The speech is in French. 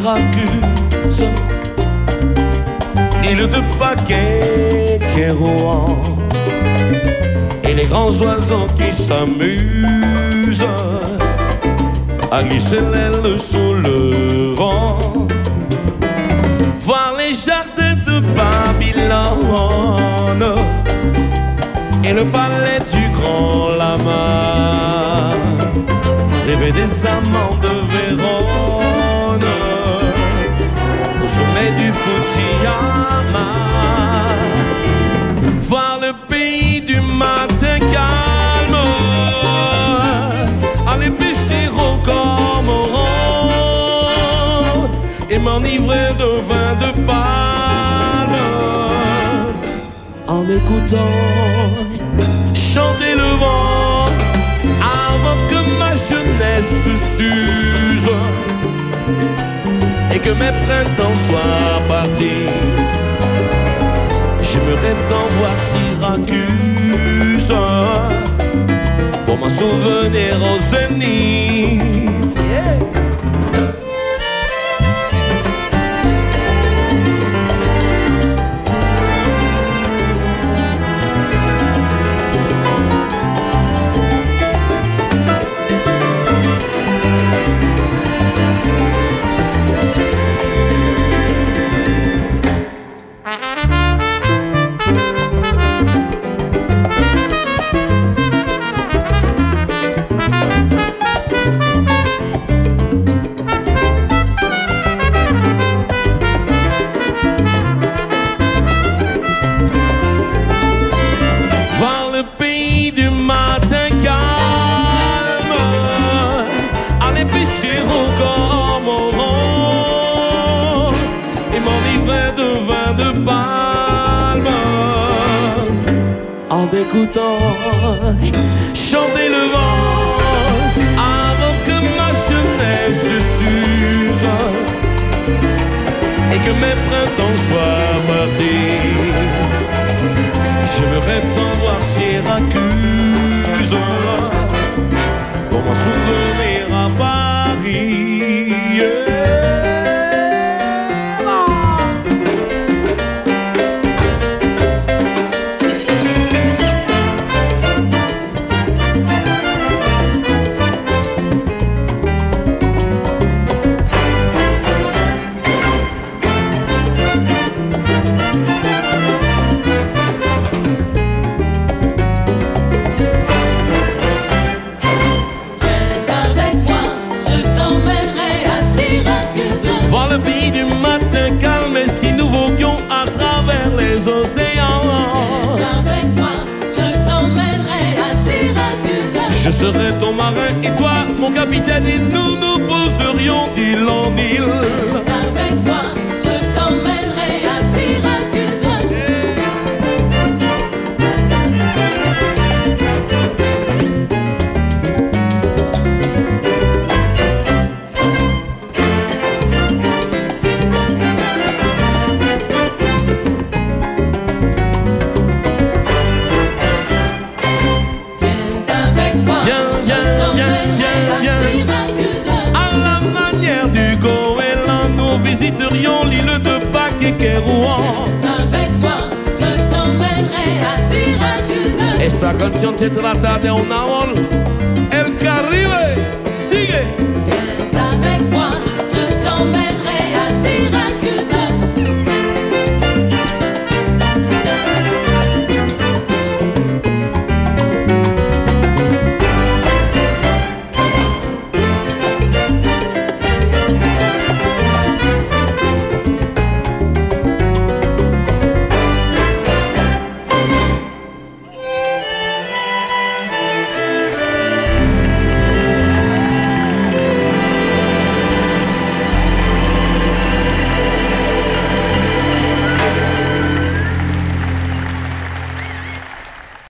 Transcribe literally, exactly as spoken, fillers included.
Syracuse, île de Paquet, Kérouan, et les grands oiseaux qui s'amusent à glisser l'aile sous le vent. Voir les jardins de Babylone et le palais du grand lama, rêver des amants de Vérone au sommet du Fujiyama. Voir le pays du matin calme, aller pêcher au cormoran et m'enivrer de vin de palme en écoutant chanter le vent avant que ma jeunesse s'use et que mes printemps soient partis. J'aimerais tant voir Syracuse pour m'en souvenir au zénith. Yeah. Écoutant chanter le vent avant que ma jeunesse s'use et que mes printemps soient partis. J'aimerais tant voir Syracuse pour m'en souvenir à Paris. Yeah. Je serai ton marin et toi mon capitaine, et nous nous poserions d'île en île. Avec moi, je t'emmènerai à Syracuse. Visiterions l'île de Pâques et Kérouan. Avec moi, je t'emmènerai à Syracuse. Esta canción se trata de un amor